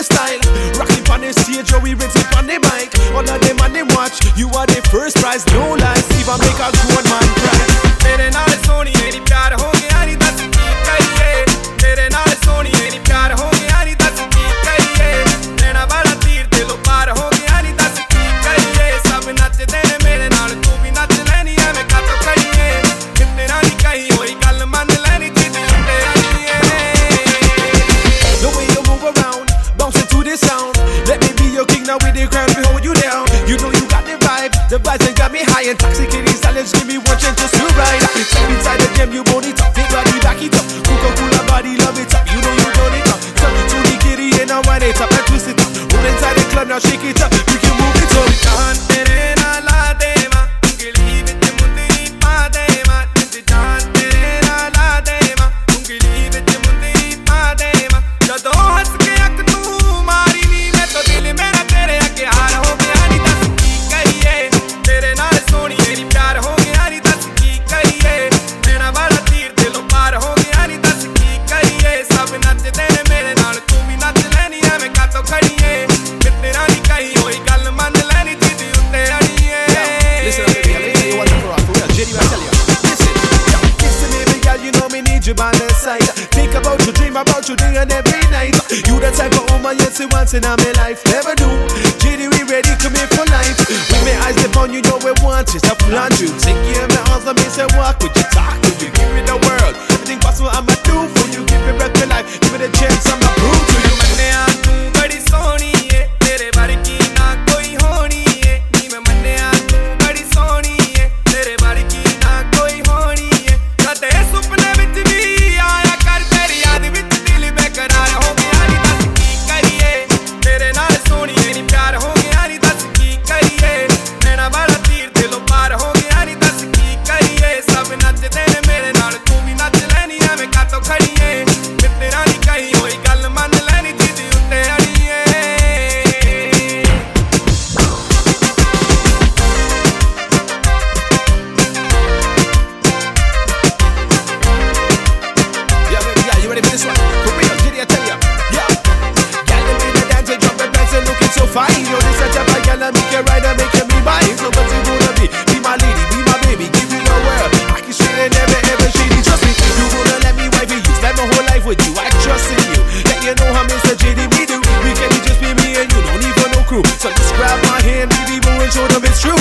the style. Rocking on the stage, or we rinse it on the mic. All of them on them watch, you are the first prize, no lies. Even make a grown man cry. तेरे नाल सोनी मेरी प्यार हो गया नी दस की करिए तेरे नाल सोनी मेरी प्यार हो गया नी दस की करिए लेना बड़ा तीर दिलों पार हो गया नी दस की करिए सब नचदे ने मेरे नाल तू भी नच लेनी है मैं कातों खड़िए कितने नाली कहीं होई गल मन लेनी जिदी उत्ते आईए The way you move around, bouncing to this sound. Let me be your king now with the crown, we hold you down. You know you got the vibes that got me high. Intoxicating silence, give me one chance just to ride. Step inside the gym, you bone it up, big body, back it up. Coca-Cola body, love it up, you know you done it up. Turn to the kitty and now wind it up and twist it up. Roll inside the club, now shake it up, you can move it up. जान तेरे नाल ला देवा उंगली विच मुंदरी पा देवा जान तेरे नाल ला देवा उंगली विच मुंदरी पा देवा जदों हंस के अख तू मारी नी मैं तो दिल मेरा तेरे अगे हार हो गया नी दस की करिए तेरे नाल सोनी मेरी प्यार हो गया नी दस की करिए लेना वाला तीर दिलों पार हो गया नी दस की करिए सब नचदे ने मेरे नाल तू भी नच लेनी है मैं कातों खड़िए कितने नाली कहीं होई गल मन लेनी जिदी उत्ते अड़िए Listen up, baby, let me tell you what I'm for real. JD, I tell you. Listen, baby girl, you know me need you by my side. Think about you, dream about you day and every night. You the type of woman you see once in my life. Never do. JD, we ready, come in for life. With my eyes upon you, know we want it. I plan you. Take care of my arms and me say walk with you, talk with you. Give me the world. Everything possible I'ma do for you. Give me back your life. Give me the chance, I'ma prove to you. मन्निया तू बड़ी सोहनी है तेरे वर्गी ना कोई होनी है नी मैं मन्निया तू बड़ी सोहनी है तेरे वर्गी ना कोई होनी है कदे सुपने विच भी आया कर तेरी याद विच दिल बेकरार हो गया नी दस की करिए तेरे नाल सोहनी मेरी प्यार हो गया नी दस की करिए लेना वाला तीर दिलों पार हो गया नी दस की करिए सब नचदे ने मेरे नाल तू भी नच लेनी है मैं कातों खड़िए कितने नाली कहीं होई गल मन लेनी जिदी उत्ते अड़िए Yeah, baby, yeah, you ready for this one? For real, JD, I tell ya. Yeah. Girl, you make the dance and jump and dance and looking so fine. Yo, this a job I girl and make you ride and make you be mine. So what you gonna be? Be my lady, be my baby, give you the world. I can straight and never ever shady, trust me. You gonna let me wife you, spend my whole life with you. I trust in you. Let you know how Mr. JD we do. We can just be me and you, don't need for no crew. So just grab my hand, baby, boo, and show them it's true.